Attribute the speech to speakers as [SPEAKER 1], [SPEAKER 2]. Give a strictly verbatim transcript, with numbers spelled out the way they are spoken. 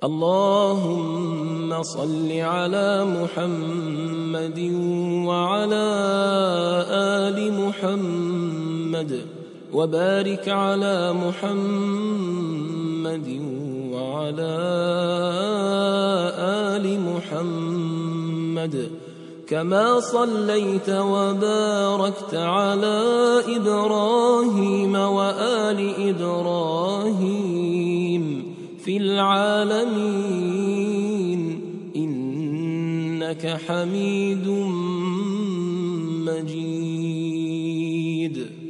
[SPEAKER 1] اللهم صل على محمد وعلى آل محمد وبارك على محمد وعلى آل محمد كما صليت وباركت على إبراهيم وآل إبراهيم في العالمين إنك حميد مجيد.